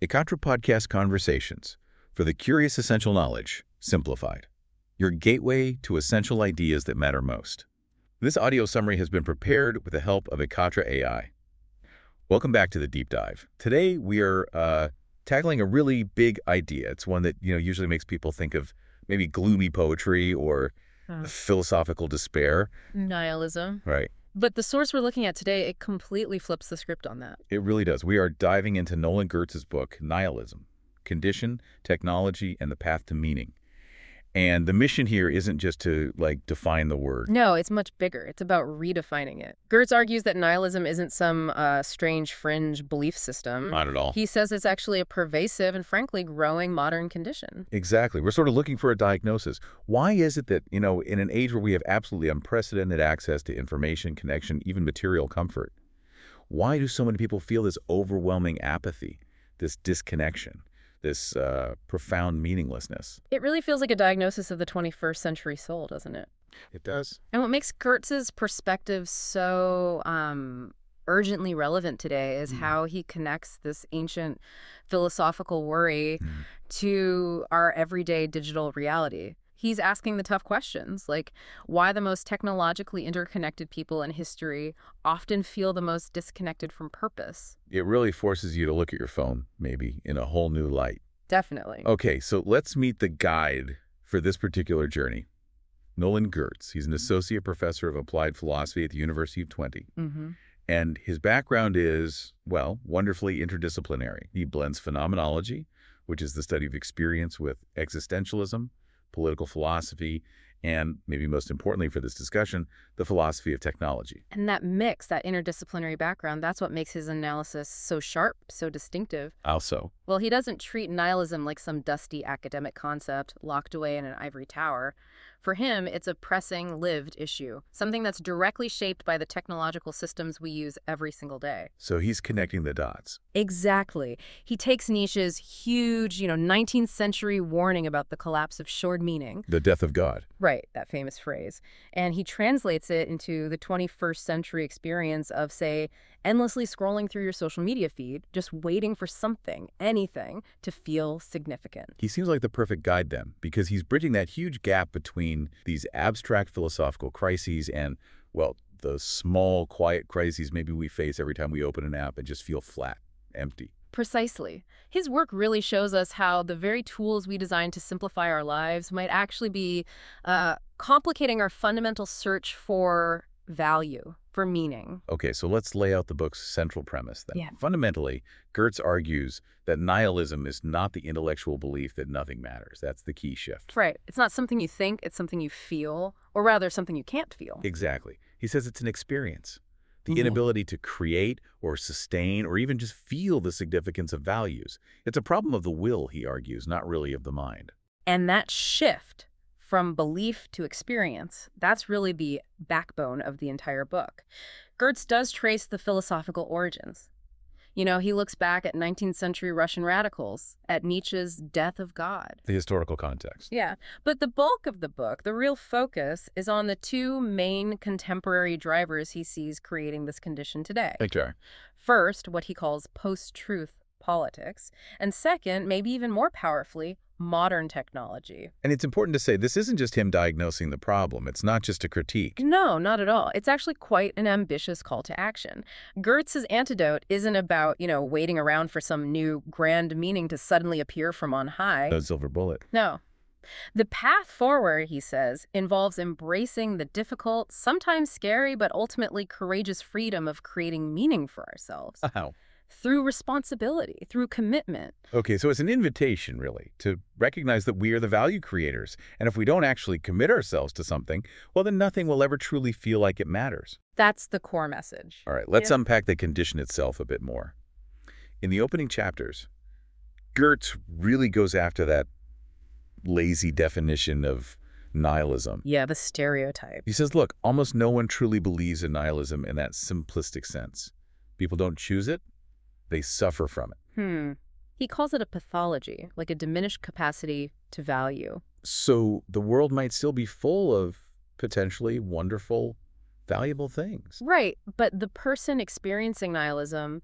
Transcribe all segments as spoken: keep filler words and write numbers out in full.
Ekatra Podcast Conversations for the Curious Essential Knowledge, Simplified. Your gateway to essential ideas that matter most. This audio summary has been prepared with the help of Ekatra A I. Welcome back to the Deep Dive. Today we are uh, tackling a really big idea. It's one that you know usually makes people think of maybe gloomy poetry or Hmm. philosophical despair. Nihilism. Right. But the source we're looking at today, it completely flips the script on that. It really does. We are diving into Nolan Gertz's book, Nihilism, Condition, Technology, and the Path to Meaning. And the mission here isn't just to, like, define the word. No, it's much bigger. It's about redefining it. Gertz argues that nihilism isn't some uh, strange fringe belief system. Not at all. He says it's actually a pervasive and frankly growing modern condition. Exactly. We're sort of looking for a diagnosis. Why is it that, you know, in an age where we have absolutely unprecedented access to information, connection, even material comfort, why do so many people feel this overwhelming apathy, this disconnection, this uh, profound meaninglessness? It really feels like a diagnosis of the twenty-first century soul, doesn't it? It does. And what makes Gertz's perspective so um, urgently relevant today is Mm. how he connects this ancient philosophical worry Mm. to our everyday digital reality. He's asking the tough questions, like why the most technologically interconnected people in history often feel the most disconnected from purpose. It really forces you to look at your phone, maybe, in a whole new light. Definitely. Okay, so let's meet the guide for this particular journey. Nolan Gertz. He's an associate professor of applied philosophy at the University of Twente. Mm-hmm. And his background is, well, wonderfully interdisciplinary. He blends phenomenology, which is the study of experience, with existentialism, political philosophy, and maybe most importantly for this discussion, the philosophy of technology. And that mix, that interdisciplinary background, that's what makes his analysis so sharp, so distinctive. Also, Well, he doesn't treat nihilism like some dusty academic concept locked away in an ivory tower. For him, it's a pressing, lived issue, something that's directly shaped by the technological systems we use every single day. so he's connecting the dots. Exactly. He takes Nietzsche's huge, you know, nineteenth century warning about the collapse of short meaning, The death of God. right, that famous phrase, and he translates it into the twenty-first century experience of, say, endlessly scrolling through your social media feed, just waiting for something, anything, to feel significant. He seems like the perfect guide then, because he's bridging that huge gap between these abstract philosophical crises and, well, the small, quiet crises maybe we face every time we open an app and just feel flat, empty. Precisely. His work really shows us how the very tools we design to simplify our lives might actually be uh, complicating our fundamental search for value, for meaning. Okay, so let's lay out the book's central premise then. Yeah. Fundamentally, Gertz argues that nihilism is not the intellectual belief that nothing matters. That's the key shift. Right. It's not something you think, it's something you feel, or rather something you can't feel. Exactly. He says it's an experience. The Mhm. inability to create or sustain or even just feel the significance of values. It's a problem of the will, he argues, not really of the mind. And that shift from belief to experience, that's really the backbone of the entire book. Gertz does trace the philosophical origins. You know, he looks back at nineteenth century Russian radicals, at Nietzsche's Death of God. The historical context. Yeah, but the bulk of the book, the real focus, is on the two main contemporary drivers he sees creating this condition today. Thank you. First, what he calls post-truth politics, and second, maybe even more powerfully, modern technology. And it's important to say this isn't just him diagnosing the problem. It's not just a critique. No, not at all. It's actually quite an ambitious call to action. Gertz's antidote isn't about, you know, waiting around for some new grand meaning to suddenly appear from on high. No silver bullet. No. The path forward, he says, involves embracing the difficult, sometimes scary, but ultimately courageous freedom of creating meaning for ourselves. How? Through responsibility, through commitment. Okay, so it's an invitation, really, to recognize that we are the value creators. And if we don't actually commit ourselves to something, well, then nothing will ever truly feel like it matters. That's the core message. All right, let's Yeah. unpack the condition itself a bit more. In the opening chapters, Gertz really goes after that lazy definition of nihilism. Yeah, the stereotype. He says, look, almost no one truly believes in nihilism in that simplistic sense. People don't choose it, they suffer from it. Hmm. He calls it a pathology, like a diminished capacity to value. So the world might still be full of potentially wonderful, valuable things. Right, but the person experiencing nihilism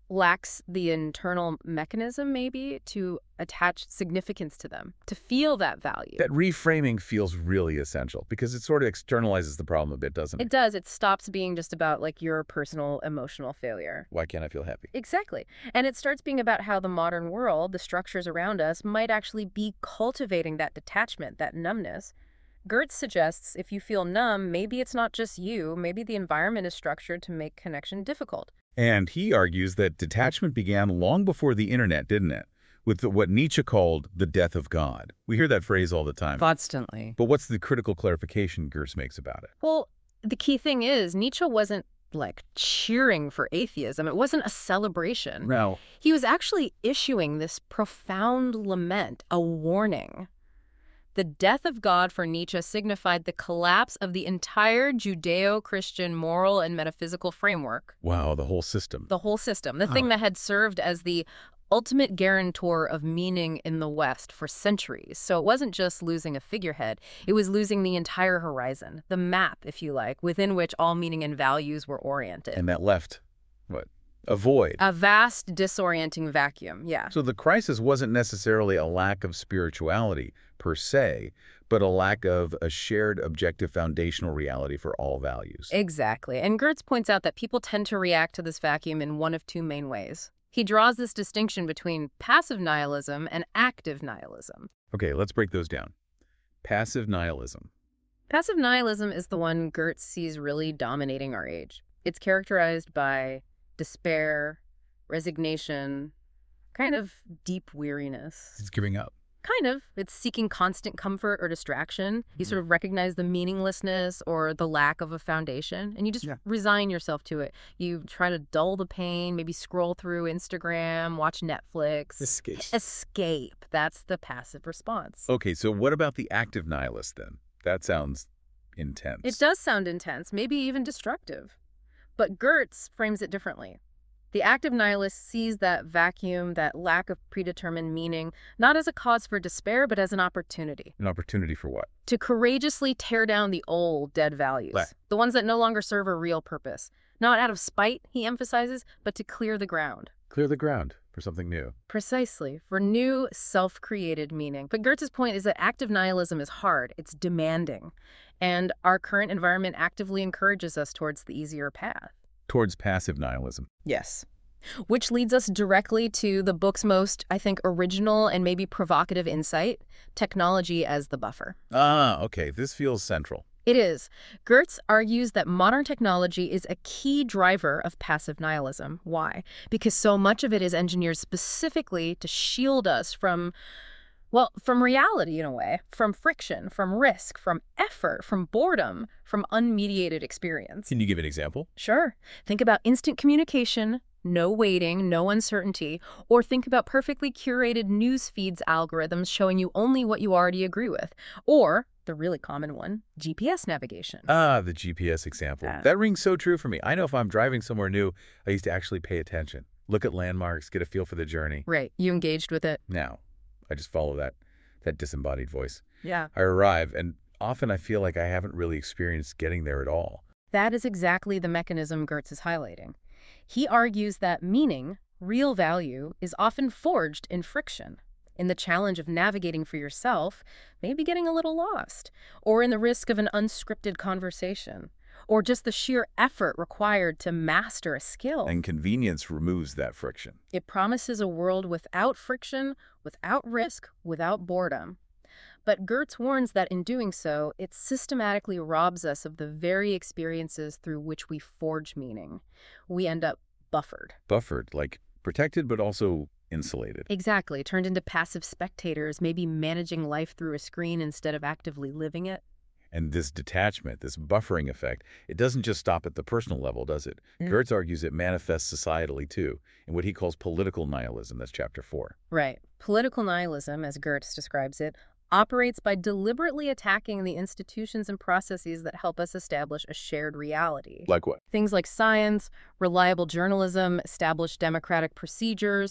lacks the internal mechanism, maybe, to attach significance to them, to feel that value. That reframing feels really essential because it sort of externalizes the problem a bit, doesn't it? It does. It stops being just about, like, your personal emotional failure. Why can't I feel happy? Exactly. And it starts being about how the modern world, the structures around us, might actually be cultivating that detachment, that numbness. Gertz suggests if you feel numb, maybe it's not just you, maybe the environment is structured to make connection difficult. And he argues that detachment began long before the internet, didn't it? With the, what Nietzsche called the death of God. We hear that phrase all the time. Constantly. But what's the critical clarification Gertz makes about it? Well, the key thing is Nietzsche wasn't, like, cheering for atheism. It wasn't a celebration. No. He was actually issuing this profound lament, a warning. The death of God for Nietzsche signified the collapse of the entire Judeo-Christian moral and metaphysical framework. Wow, the whole system. The whole system. The thing that had served as the ultimate guarantor of meaning in the West for centuries. So it wasn't just losing a figurehead. It was losing the entire horizon, the map, if you like, within which all meaning and values were oriented. And that left, what? A void. A vast, disorienting vacuum, yeah. So the crisis wasn't necessarily a lack of spirituality per se, but a lack of a shared objective foundational reality for all values. Exactly. And Gertz points out that people tend to react to this vacuum in one of two main ways. He draws this distinction between passive nihilism and active nihilism. Okay, let's break those down. Passive nihilism. Passive nihilism is the one Gertz sees really dominating our age. It's characterized by despair, resignation, kind of deep weariness. It's giving up. Kind of. It's seeking constant comfort or distraction. You sort of recognize the meaninglessness or the lack of a foundation, and you just Yeah. resign yourself to it. You try to dull the pain, maybe scroll through Instagram, watch Netflix. Escape. Escape. That's the passive response. Okay, so what about the active nihilist then? That sounds intense. It does sound intense, maybe even destructive. But Gertz frames it differently. The active nihilist sees that vacuum, that lack of predetermined meaning, not as a cause for despair, but as an opportunity. An opportunity for what? To courageously tear down the old, dead values. Right. The ones that no longer serve a real purpose. Not out of spite, he emphasizes, but to clear the ground. Clear the ground for something new. Precisely, for new, self-created meaning. But Gertz's point is that active nihilism is hard, it's demanding. And our current environment actively encourages us towards the easier path. Towards passive nihilism. Yes. Which leads us directly to the book's most, I think, original and maybe provocative insight, technology as the buffer. Ah, okay. This feels central. It is. Gertz argues that modern technology is a key driver of passive nihilism. Why? Because so much of it is engineered specifically to shield us from, well, from reality in a way, from friction, from risk, from effort, from boredom, from unmediated experience. Can you give an example? Sure. Think about instant communication, no waiting, no uncertainty, or think about perfectly curated news feeds algorithms showing you only what you already agree with, or the really common one, G P S navigation. Ah, the G P S example. Yeah. That rings so true for me. I know if I'm driving somewhere new, I used to actually pay attention, look at landmarks, get a feel for the journey. Right. You engaged with it. Now, I just follow that, that disembodied voice. Yeah. I arrive, and often I feel like I haven't really experienced getting there at all. That is exactly the mechanism Gertz is highlighting. He argues that meaning, real value, is often forged in friction, in the challenge of navigating for yourself, maybe getting a little lost, or in the risk of an unscripted conversation, or just the sheer effort required to master a skill. And convenience removes that friction. It promises a world without friction, without risk, without boredom. But Gertz warns that in doing so, it systematically robs us of the very experiences through which we forge meaning. We end up buffered. Buffered, like protected but also insulated. Exactly, turned into passive spectators, maybe managing life through a screen instead of actively living it. And this detachment, this buffering effect, it doesn't just stop at the personal level, does it? Mm. Gertz argues it manifests societally, too, in what he calls political nihilism. That's chapter four. Right. Political nihilism, as Gertz describes it, operates by deliberately attacking the institutions and processes that help us establish a shared reality. Like what? Things like science, reliable journalism, established democratic procedures,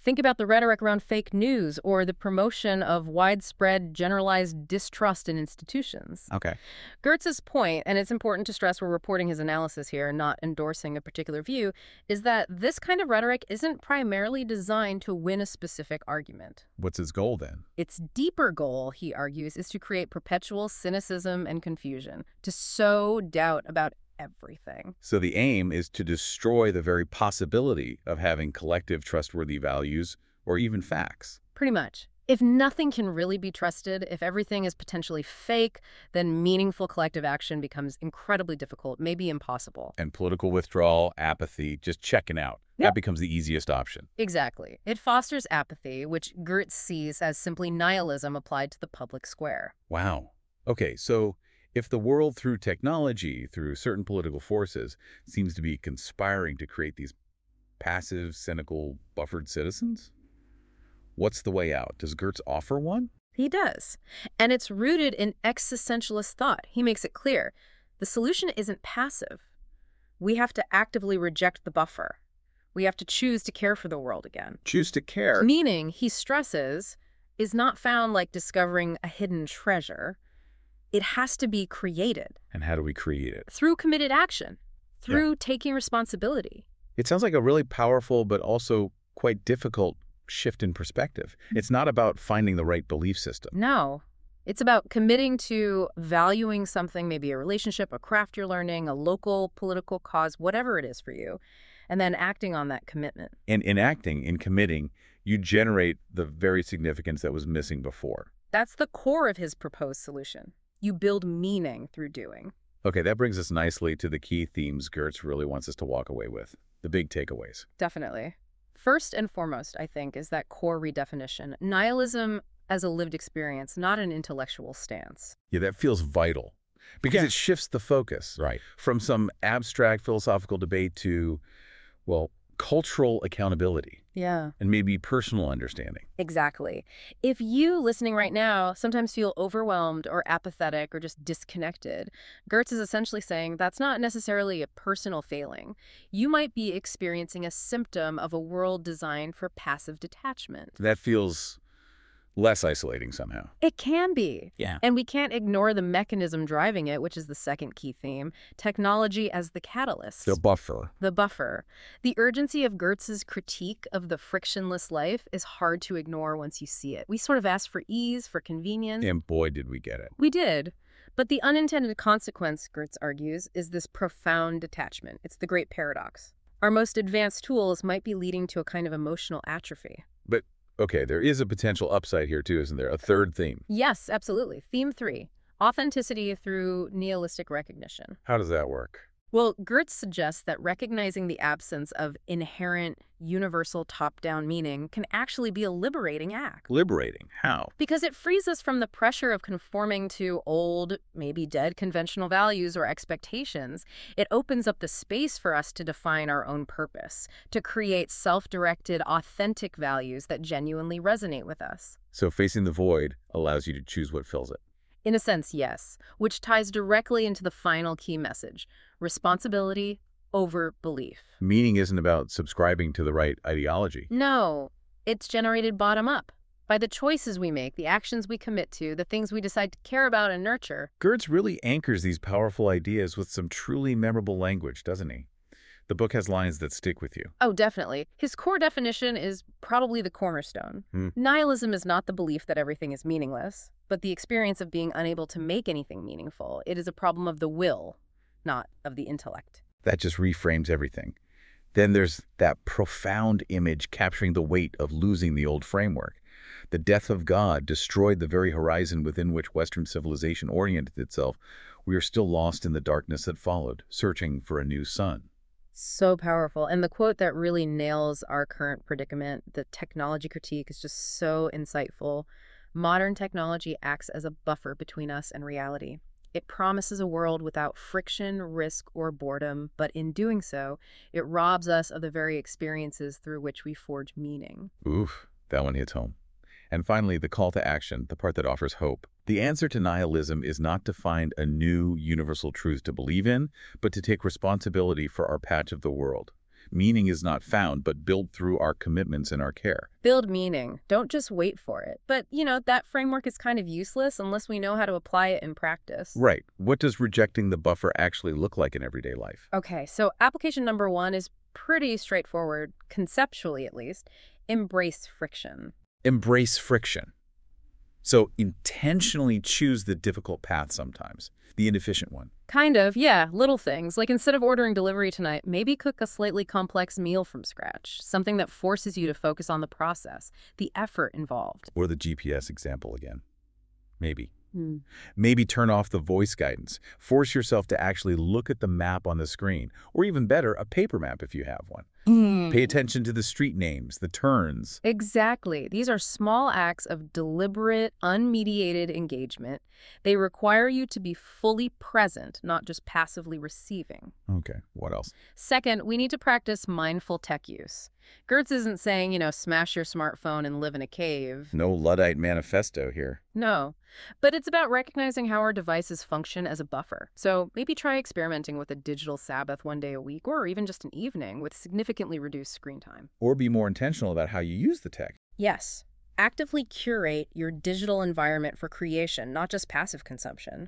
Think about the rhetoric around fake news or the promotion of widespread generalized distrust in institutions. Okay. Gertz's point, and it's important to stress we're reporting his analysis here, not endorsing a particular view, is that this kind of rhetoric isn't primarily designed to win a specific argument. What's his goal then? Its deeper goal, he argues, is to create perpetual cynicism and confusion, to sow doubt about everything. So the aim is to destroy the very possibility of having collective trustworthy values or even facts. Pretty much. If nothing can really be trusted, if everything is potentially fake, then meaningful collective action becomes incredibly difficult, maybe impossible. And political withdrawal, apathy, just checking out. Yep. That becomes the easiest option. Exactly. It fosters apathy, which Gertz sees as simply nihilism applied to the public square. Wow. Okay, so if the world through technology, through certain political forces, seems to be conspiring to create these passive, cynical, buffered citizens, what's the way out? Does Gertz offer one? He does. And it's rooted in existentialist thought. He makes it clear. The solution isn't passive. We have to actively reject the buffer. We have to choose to care for the world again. Choose to care. Meaning, he stresses, is not found like discovering a hidden treasure. It has to be created. And how do we create it? Through committed action. Through Yeah. taking responsibility. It sounds like a really powerful but also quite difficult shift in perspective. It's not about finding the right belief system. No. It's about committing to valuing something, maybe a relationship, a craft you're learning, a local political cause, whatever it is for you, and then acting on that commitment. And in acting, in committing, you generate the very significance that was missing before. That's the core of his proposed solution. You build meaning through doing. Okay, that brings us nicely to the key themes Gertz really wants us to walk away with, the big takeaways. Definitely. First and foremost, I think, is that core redefinition. Nihilism as a lived experience, not an intellectual stance. Yeah, that feels vital because Yeah. it shifts the focus Right. from some abstract philosophical debate to, well, cultural accountability Yeah. and maybe personal understanding. Exactly. If you listening right now sometimes feel overwhelmed or apathetic or just disconnected, Gertz is essentially saying that's not necessarily a personal failing. You might be experiencing a symptom of a world designed for passive detachment. That feels less isolating somehow. It can be. Yeah. And we can't ignore the mechanism driving it, which is the second key theme, technology as the catalyst. The buffer. The buffer. The urgency of Gertz's critique of the frictionless life is hard to ignore once you see it. We sort of asked for ease, for convenience. And boy, did we get it. We did. But the unintended consequence, Gertz argues, is this profound detachment. It's the great paradox. Our most advanced tools might be leading to a kind of emotional atrophy. But, okay, there is a potential upside here too, isn't there? A third theme. Yes, absolutely. Theme three, authenticity through nihilistic recognition. How does that work? Well, Gertz suggests that recognizing the absence of inherent, universal top-down meaning can actually be a liberating act. Liberating. How? Because it frees us from the pressure of conforming to old, maybe dead conventional values or expectations. It opens up the space for us to define our own purpose, to create self-directed, authentic values that genuinely resonate with us. So facing the void allows you to choose what fills it. In a sense, yes, which ties directly into the final key message, responsibility over belief. Meaning isn't about subscribing to the right ideology. No, it's generated bottom up. By the choices we make, the actions we commit to, the things we decide to care about and nurture. Gertz really anchors these powerful ideas with some truly memorable language, doesn't he? The book has lines that stick with you. Oh, definitely. His core definition is probably the cornerstone. Hmm. Nihilism is not the belief that everything is meaningless, but the experience of being unable to make anything meaningful. It is a problem of the will, not of the intellect. That just reframes everything. Then there's that profound image capturing the weight of losing the old framework. The death of God destroyed the very horizon within which Western civilization oriented itself. We are still lost in the darkness that followed, searching for a new sun. So powerful. And the quote that really nails our current predicament, the technology critique, is just so insightful. Modern technology acts as a buffer between us and reality. It promises a world without friction, risk, or boredom, but in doing so, it robs us of the very experiences through which we forge meaning. Oof, that one hits home. And finally, the call to action, the part that offers hope. The answer to nihilism is not to find a new universal truth to believe in, but to take responsibility for our patch of the world. Meaning is not found, but built through our commitments and our care. Build meaning. Don't just wait for it. But, you know, that framework is kind of useless unless we know how to apply it in practice. Right. What does rejecting the buffer actually look like in everyday life? Okay, so application number one is pretty straightforward, conceptually at least. Embrace friction. Embrace friction. So intentionally choose the difficult path sometimes, the inefficient one. Kind of, yeah, little things. Like instead of ordering delivery tonight, maybe cook a slightly complex meal from scratch, something that forces you to focus on the process, the effort involved. Or the G P S example again. Maybe. Hmm. Maybe turn off the voice guidance. Force yourself to actually look at the map on the screen, or even better, a paper map if you have one. Mm. Pay attention to the street names, the turns. Exactly. These are small acts of deliberate, unmediated engagement. They require you to be fully present, not just passively receiving. Okay, what else? Second, we need to practice mindful tech use. Gertz isn't saying, you know, smash your smartphone and live in a cave. No Luddite manifesto here. No, but it's about recognizing how our devices function as a buffer. So maybe try experimenting with a digital Sabbath one day a week, or even just an evening with significantly reduced screen time. Or be more intentional about how you use the tech. Yes, actively curate your digital environment for creation, not just passive consumption.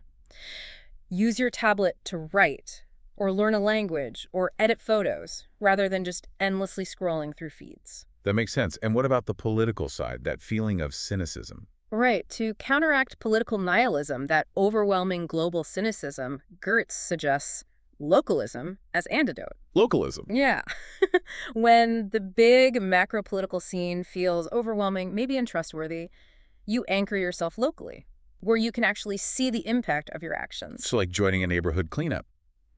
Use your tablet to write, or learn a language, or edit photos, rather than just endlessly scrolling through feeds. That makes sense. And what about the political side, that feeling of cynicism? Right. To counteract political nihilism, that overwhelming global cynicism, Gertz suggests localism as antidote. Localism. Yeah. When the big macro-political scene feels overwhelming, maybe untrustworthy, you anchor yourself locally, where you can actually see the impact of your actions. So like joining a neighborhood cleanup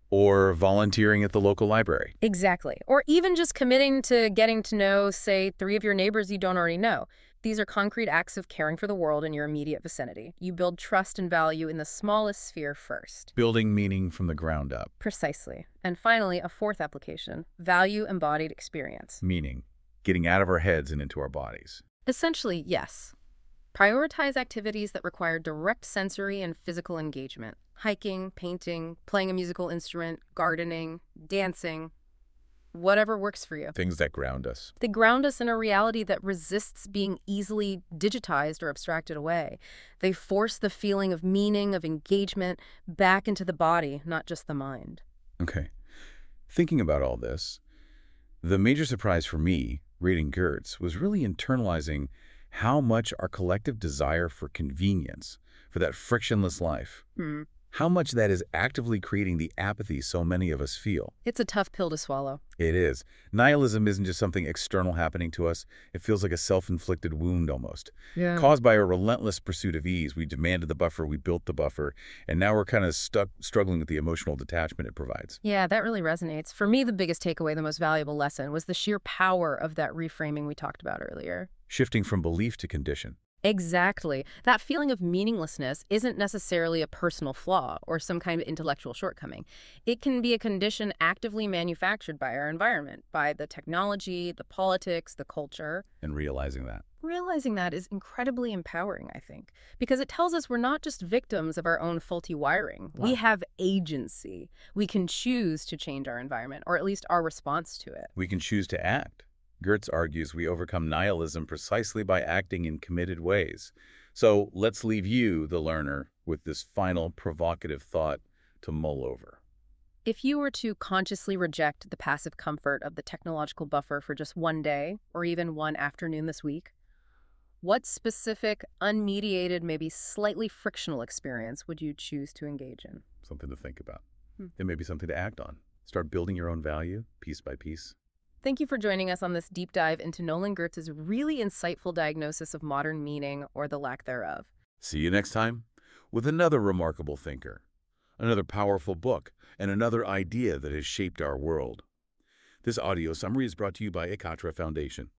or volunteering at the local library. Exactly. Or even just committing to getting to know, say, three of your neighbors you don't already know. These are concrete acts of caring for the world in your immediate vicinity. You build trust and value in the smallest sphere first. Building meaning from the ground up. Precisely. And finally, a fourth application, value embodied experience. Meaning, getting out of our heads and into our bodies. Essentially, yes. Prioritize activities that require direct sensory and physical engagement. Hiking, painting, playing a musical instrument, gardening, dancing, whatever works for you. Things that ground us. They ground us in a reality that resists being easily digitized or abstracted away. They force the feeling of meaning, of engagement, back into the body, not just the mind. Okay. Thinking about all this, the major surprise for me, reading Gertz, was really internalizing how much our collective desire for convenience, for that frictionless life, Hmm. how much that is actively creating the apathy so many of us feel. It's a tough pill to swallow. It is. Nihilism isn't just something external happening to us. It feels like a self-inflicted wound almost. Yeah. Caused by a relentless pursuit of ease. We demanded the buffer, we built the buffer, and now we're kind of stuck struggling with the emotional detachment it provides. Yeah, that really resonates. For me, the biggest takeaway, the most valuable lesson, was the sheer power of that reframing we talked about earlier. Shifting from belief to condition. Exactly. That feeling of meaninglessness isn't necessarily a personal flaw or some kind of intellectual shortcoming. It can be a condition actively manufactured by our environment, by the technology, the politics, the culture. And realizing that. Realizing that is incredibly empowering, I think, because it tells us we're not just victims of our own faulty wiring. Wow. We have agency. We can choose to change our environment, or at least our response to it. We can choose to act. Gertz argues we overcome nihilism precisely by acting in committed ways. So let's leave you, the learner, with this final provocative thought to mull over. If you were to consciously reject the passive comfort of the technological buffer for just one day, or even one afternoon this week, what specific, unmediated, maybe slightly frictional experience would you choose to engage in? Something to think about. Hmm. It may be something to act on. Start building your own value, piece by piece. Thank you for joining us on this deep dive into Nolan Gertz's really insightful diagnosis of modern meaning, or the lack thereof. See you next time with another remarkable thinker, another powerful book, and another idea that has shaped our world. This audio summary is brought to you by Ekatra Foundation.